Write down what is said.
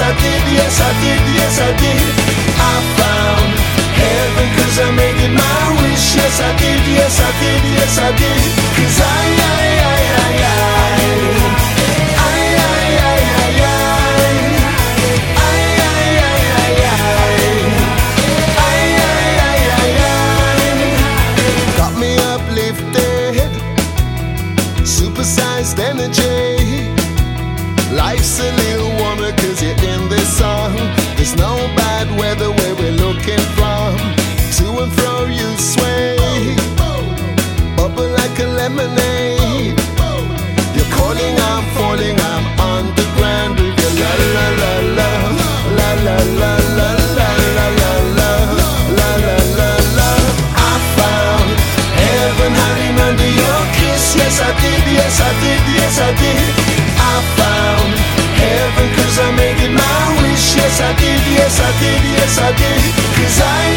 I did, yes I did, yes I did. I found heaven 'cause I made it my wish. Yes I did, yes I did, yes I did. 'Cause got me uplifted, supersized energy. Life's a little warmer 'cause you're in this song. There's no bad weather where we're looking from. To and fro you sway, bubble like a lemonade. You're calling, I'm falling, I'm on the ground with your la la la la la la la la la la la la la la la la. I found heaven hiding under your kiss. Yes I did, yes I did, yes I did. I found heaven 'cause I made it my wish. Yes I did, yes I did, yes I did. 'Cause